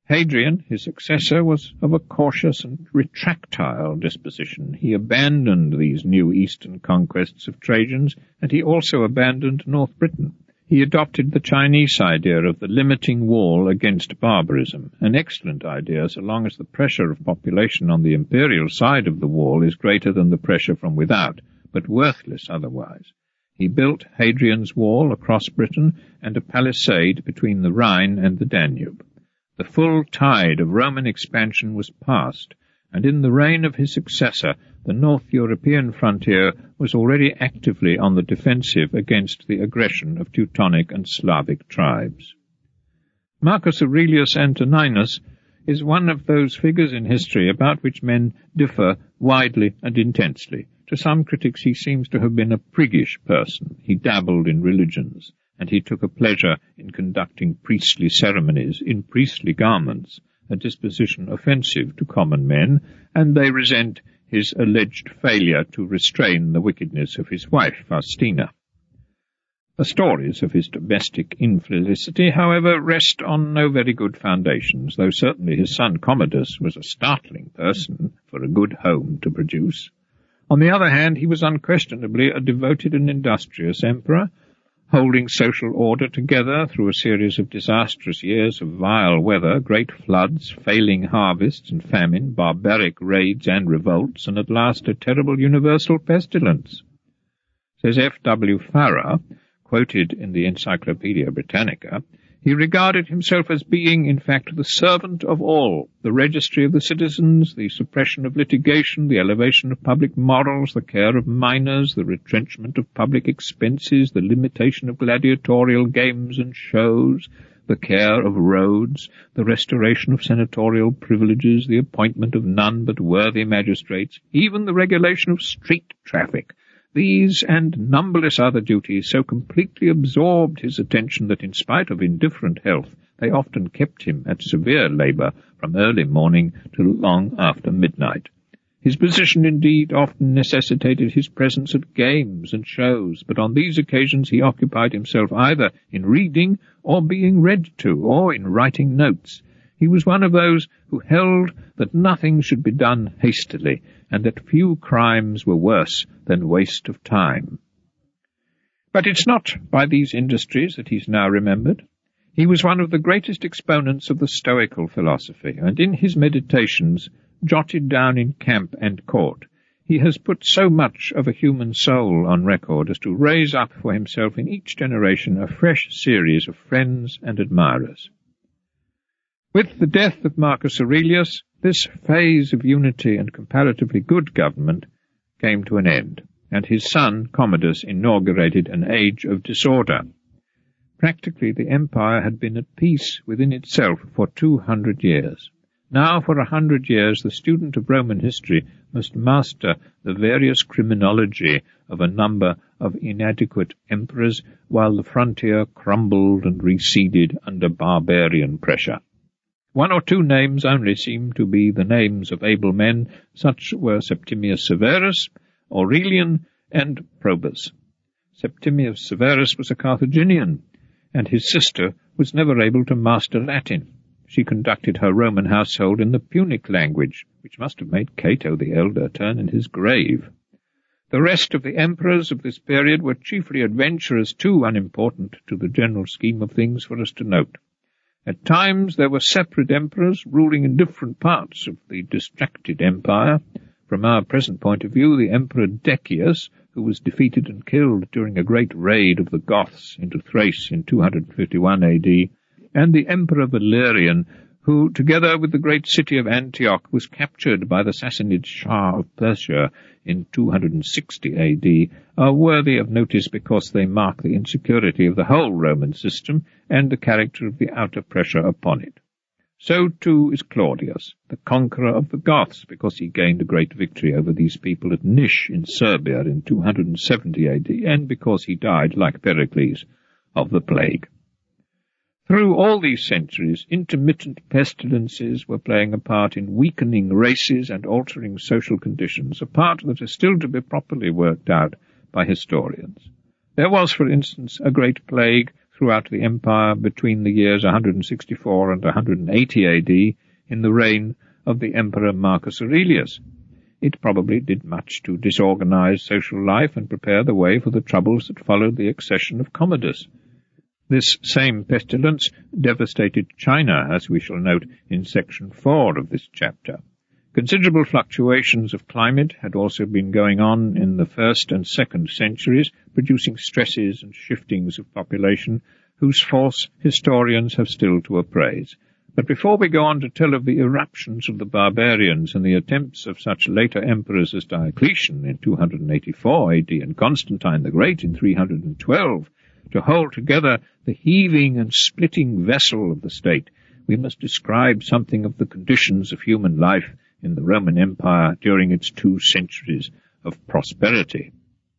Hadrian, his successor, was of a cautious and retractile disposition. He abandoned these new eastern conquests of Trajan's, and he also abandoned North Britain. He adopted the Chinese idea of the limiting wall against barbarism, an excellent idea so long as the pressure of population on the imperial side of the wall is greater than the pressure from without, but worthless otherwise. He built Hadrian's Wall across Britain and a palisade between the Rhine and the Danube. The full tide of Roman expansion was past, and in the reign of his successor the North European frontier was already actively on the defensive against the aggression of Teutonic and Slavic tribes. Marcus Aurelius Antoninus is one of those figures in history about which men differ widely and intensely. To some critics he seems to have been a priggish person. He dabbled in religions, and he took a pleasure in conducting priestly ceremonies in priestly garments, a disposition offensive to common men, and they resent his alleged failure to restrain the wickedness of his wife, Faustina. The stories of his domestic infelicity, however, rest on no very good foundations, though certainly his son Commodus was a startling person for a good home to produce. On the other hand, he was unquestionably a devoted and industrious emperor, holding social order together through a series of disastrous years of vile weather, great floods, failing harvests and famine, barbaric raids and revolts, and at last a terrible universal pestilence. Says F. W. Farrar, quoted in the Encyclopaedia Britannica, he regarded himself as being, in fact, the servant of all, the registry of the citizens, the suppression of litigation, the elevation of public morals, the care of minors, the retrenchment of public expenses, the limitation of gladiatorial games and shows, the care of roads, the restoration of senatorial privileges, the appointment of none but worthy magistrates, even the regulation of street traffic. These and numberless other duties so completely absorbed his attention that in spite of indifferent health they often kept him at severe labour from early morning till long after midnight. His position, indeed, often necessitated his presence at games and shows, but on these occasions he occupied himself either in reading or being read to, or in writing notes. He was one of those who held that nothing should be done hastily, and that few crimes were worse than waste of time. But it's not by these industries that he's now remembered. He was one of the greatest exponents of the Stoical philosophy, and in his meditations, jotted down in camp and court, he has put so much of a human soul on record as to raise up for himself in each generation a fresh series of friends and admirers. With the death of Marcus Aurelius, this phase of unity and comparatively good government came to an end, and his son Commodus inaugurated an age of disorder. Practically the empire had been at peace within itself for 200 years. Now for 100 years the student of Roman history must master the various criminology of a number of inadequate emperors, while the frontier crumbled and receded under barbarian pressure. One or two names only seem to be the names of able men. Such were Septimius Severus, Aurelian, and Probus. Septimius Severus was a Carthaginian, and his sister was never able to master Latin. She conducted her Roman household in the Punic language, which must have made Cato the Elder turn in his grave. The rest of the emperors of this period were chiefly adventurers, too unimportant to the general scheme of things for us to note. At times there were separate emperors ruling in different parts of the distracted empire. From our present point of view, the Emperor Decius, who was defeated and killed during a great raid of the Goths into Thrace in 251 A.D., and the Emperor Valerian, who, together with the great city of Antioch, was captured by the Sassanid Shah of Persia in 260 A.D., are worthy of notice because they mark the insecurity of the whole Roman system and the character of the outer pressure upon it. So, too, is Claudius, the conqueror of the Goths, because he gained a great victory over these people at Nish in Serbia in 270 A.D., and because he died, like Pericles, of the plague. Through all these centuries, intermittent pestilences were playing a part in weakening races and altering social conditions, a part that is still to be properly worked out by historians. There was, for instance, a great plague throughout the empire between the years 164 and 180 AD in the reign of the Emperor Marcus Aurelius. It probably did much to disorganize social life and prepare the way for the troubles that followed the accession of Commodus. This same pestilence devastated China, as we shall note in section 4 of this chapter. Considerable fluctuations of climate had also been going on in the 1st and 2nd centuries, producing stresses and shiftings of population whose force historians have still to appraise. But before we go on to tell of the eruptions of the barbarians and the attempts of such later emperors as Diocletian in 284 AD and Constantine the Great in 312 to hold together the heaving and splitting vessel of the state, we must describe something of the conditions of human life in the Roman Empire during its 2 centuries of prosperity.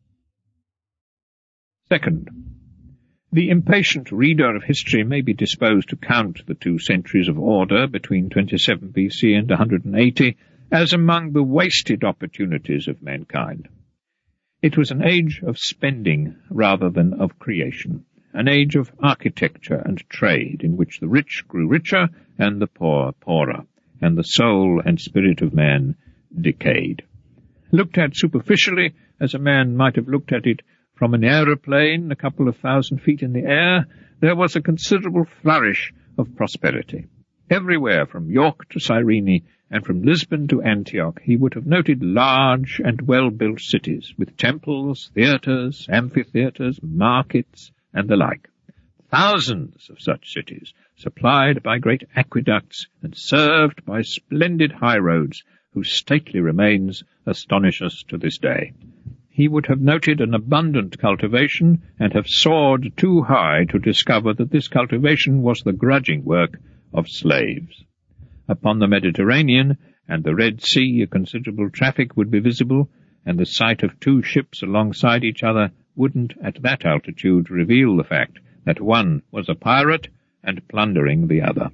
Second, the impatient reader of history may be disposed to count the 2 centuries of order between 27 BC and 180 as among the wasted opportunities of mankind. It was an age of spending rather than of creation, an age of architecture and trade in which the rich grew richer and the poor poorer, and the soul and spirit of man decayed. Looked at superficially, as a man might have looked at it from an aeroplane a couple of 1,000 feet in the air, there was a considerable flourish of prosperity. Everywhere from York to Cyrene and from Lisbon to Antioch he would have noted large and well-built cities with temples, theatres, amphitheatres, markets, and the like. Thousands of such cities, supplied by great aqueducts and served by splendid highroads whose stately remains astonish us to this day. He would have noted an abundant cultivation and have soared too high to discover that this cultivation was the grudging work of slaves. Upon the Mediterranean and the Red Sea a considerable traffic would be visible, and the sight of 2 ships alongside each other wouldn't at that altitude reveal the fact that one was a pirate and plundering the other.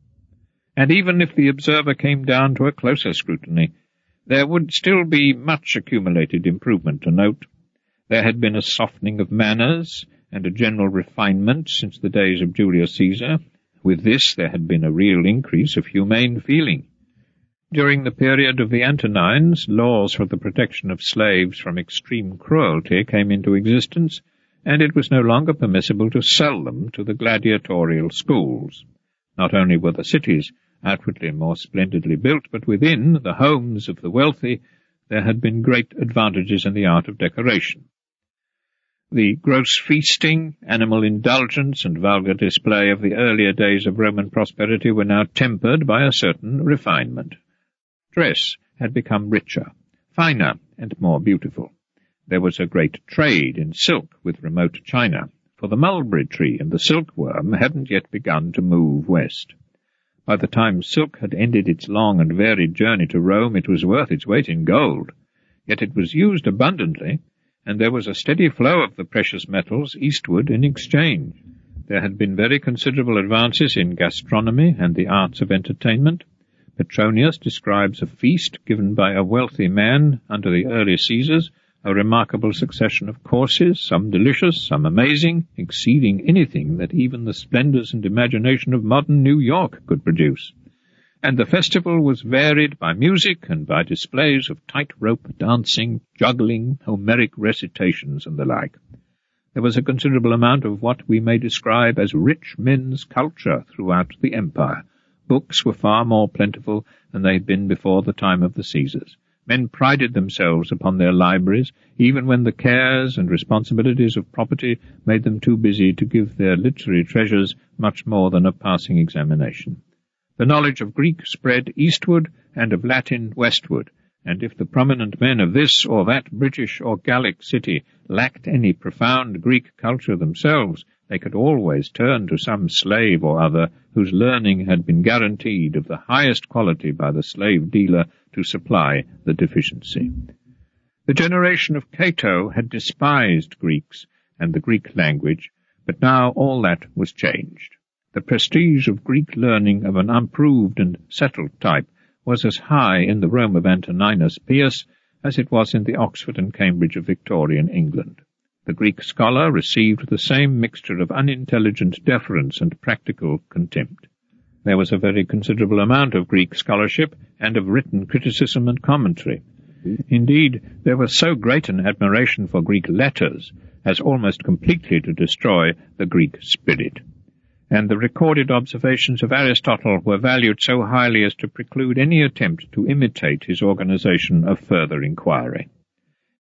And even if the observer came down to a closer scrutiny, there would still be much accumulated improvement to note. There had been a softening of manners and a general refinement since the days of Julius Caesar. With this there had been a real increase of humane feeling. During the period of the Antonines, laws for the protection of slaves from extreme cruelty came into existence, and it was no longer permissible to sell them to the gladiatorial schools. Not only were the cities outwardly more splendidly built, but within the homes of the wealthy there had been great advantages in the art of decoration. The gross feasting, animal indulgence, and vulgar display of the earlier days of Roman prosperity were now tempered by a certain refinement. Dress had become richer, finer, and more beautiful. There was a great trade in silk with remote China, for the mulberry tree and the silkworm hadn't yet begun to move west. By the time silk had ended its long and varied journey to Rome, it was worth its weight in gold. Yet it was used abundantly, and there was a steady flow of the precious metals eastward in exchange. There had been very considerable advances in gastronomy and the arts of entertainment. Petronius describes a feast given by a wealthy man under the early Caesars, a remarkable succession of courses, some delicious, some amazing, exceeding anything that even the splendours and imagination of modern New York could produce. And the festival was varied by music and by displays of tight-rope dancing, juggling, Homeric recitations, and the like. There was a considerable amount of what we may describe as rich men's culture throughout the empire. Books were far more plentiful than they had been before the time of the Caesars. Men prided themselves upon their libraries, even when the cares and responsibilities of property made them too busy to give their literary treasures much more than a passing examination. The knowledge of Greek spread eastward and of Latin westward, and if the prominent men of this or that British or Gallic city lacked any profound Greek culture themselves, they could always turn to some slave or other whose learning had been guaranteed of the highest quality by the slave dealer to supply the deficiency. The generation of Cato had despised Greeks and the Greek language, but now all that was changed. The prestige of Greek learning of an unproved and settled type was as high in the Rome of Antoninus Pius as it was in the Oxford and Cambridge of Victorian England. The Greek scholar received the same mixture of unintelligent deference and practical contempt. There was a very considerable amount of Greek scholarship and of written criticism and commentary. Indeed, there was so great an admiration for Greek letters as almost completely to destroy the Greek spirit. And the recorded observations of Aristotle were valued so highly as to preclude any attempt to imitate his organization of further inquiry.